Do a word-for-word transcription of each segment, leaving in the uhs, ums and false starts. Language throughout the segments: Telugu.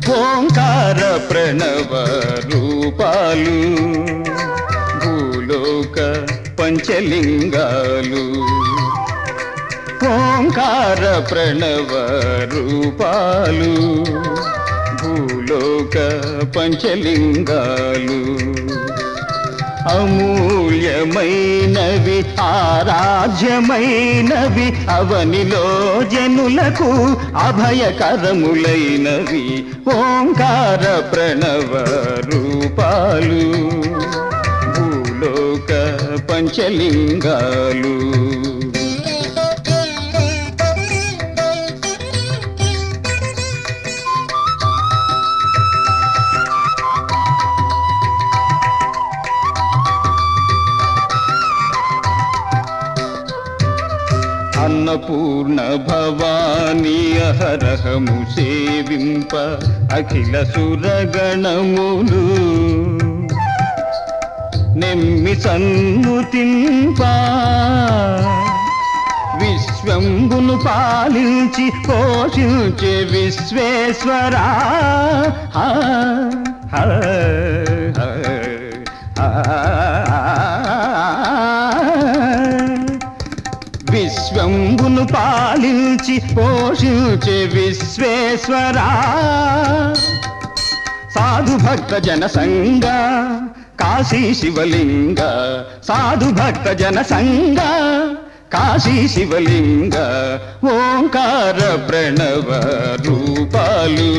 ఓంకార ప్రణవ రూపాలు భూలోక పంచలింగాలు. ఓంకార ప్రణవ రూపాలు భూలోక పంచలింగాలు. అమూల్యమైనవి ఆరాధ్యమైనవి అవనిలో జనులకు అభయకరములైనవి ఓంకార ప్రణవ రూపాలు భూలోక పంచలింగాలు. అన్నపూర్ణ భవానీ అహరహము సేవింప అఖిల సురగణములు నెమ్మి సన్నుతింప. విశ్వంబును పాలించి పోషించే విశ్వేశ్వరా హ హ హ విశ్వంబును పాలించి పోషించే విశ్వేశ్వరా. సాధు భక్త జన సంగ కాశీ శివలింగ. సాధు భక్త జన సంగ కాశీ శివలింగ. ఓంకార ప్రణవ రూపాలు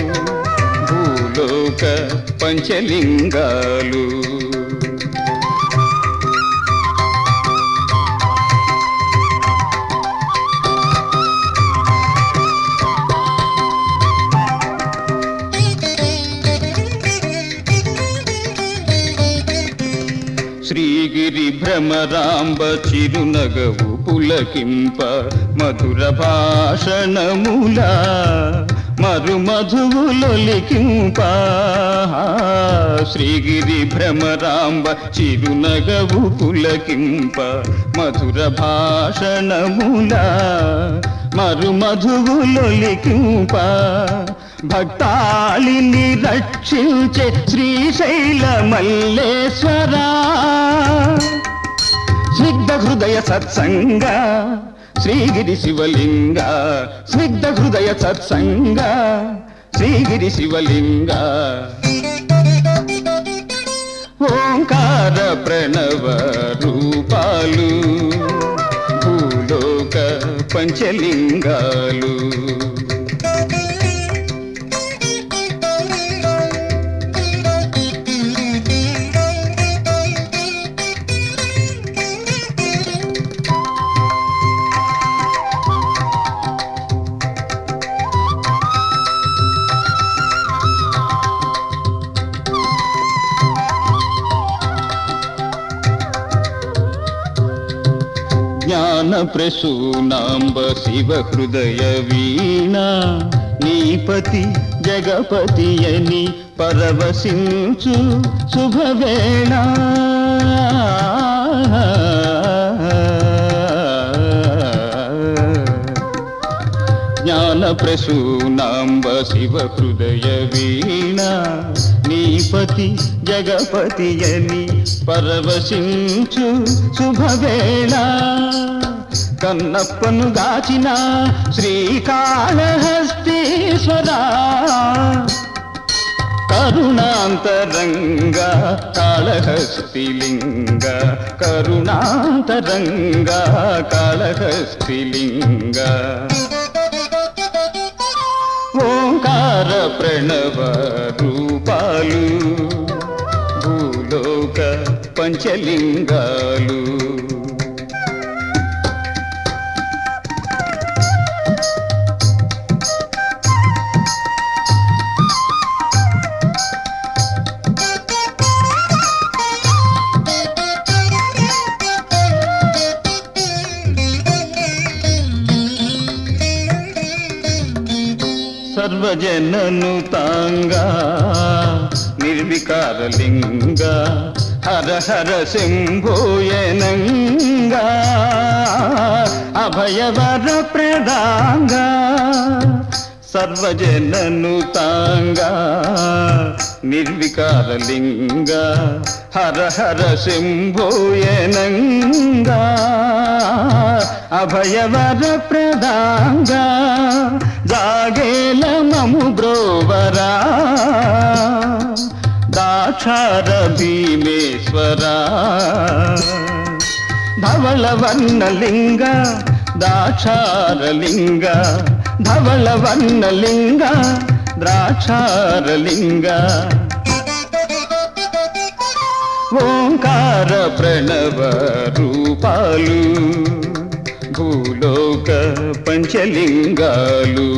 భూలోక పంచలింగాలు. శ్రీగిరి భ్రమరాంబ చిరునగవు పులకింప మధుర భాషణముల మరు మధువులొలికింప. శ్రీగిరి భ్రమరాంబ చిరునగవు పులకింప మధుర భాషణముల మరు మధువులొలికింప. భక్తాళిని రక్షించే శ్రీశైల మల్లేశ్వరా. స్నిగ్ధ హృదయ సత్సంగ శ్రీగిరి శివలింగ. స్నిగ్ధ హృదయ సత్సంగ శ్రీగిరి శివలింగ. ఓంకార ప్రణవ రూపాలు భూలోక పంచలింగాలు. జ్ఞాన ప్రసూనాంబ శివ హృదయ వీణా. నీపతి జగపతి అని పరవశించు శుభవేళ. జ్ఞాన ప్రసూనాంబ శివ హృదయ వీణా. నీపతి జగపతి అని పరవశించు శుభవేళ. కన్నప్పను గాచిన శ్రీకాళహస్తీశ్వరా. కరుణాంతరంగ కాళహస్తిలింగ. కరుణాంతరంగ కాళహస్తిలింగ. ఓంకార ప్రణవ రూపాలు భూలోక పంచలింగాలు. సర్వజనను తాంగా నిర్వికారలింగ. హర హర శంభోయనంగా అభయవర ప్రదాంగా. సర్వజననుతాంగా నిర్వికారలింగ హర హర శంభోయనంగా అభయవర ప్రదాంగా జాగేల మము బ్రోవరా దాక్షార భీమేశ్వరా ధవళ వర్ణలింగ దాక్షారలింగ ధవళ వర్ణలింగ ద్రాక్షారలింగ ఓంకార ప్రణవ రూపాలు భూలోక పంచలింగాలు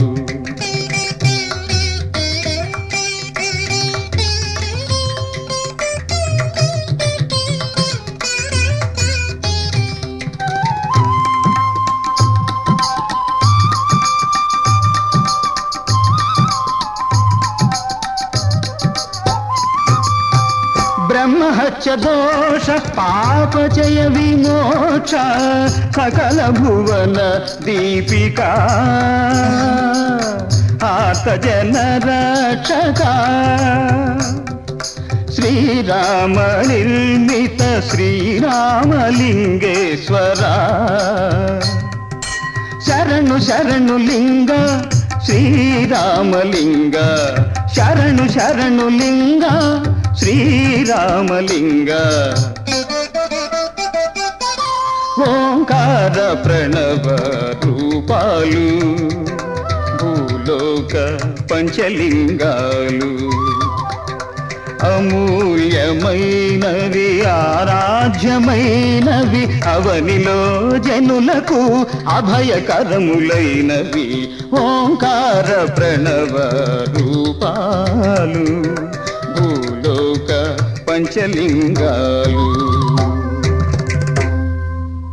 బ్రహ్మహత్య దోష పాపజయ విమోక్ష సకల భువన దీపికా ఆర్తజన రక్షక శ్రీరామ నిర్మిత శ్రీరామలింగేశ్వర శరణు శరణు లింగ శ్రీరామలింగ శరణు శరణు లింగ శ్రీరామలింగ ఓంకార ప్రణవ రూపాలు భూలోక పంచలింగాలు అమూల్యమైనవి ఆరాధ్యమైనవి అవనిలో జనులకు అభయకరములైనవి ఓంకార ప్రణవ రూపాలు భూలోక పంచలింగాలు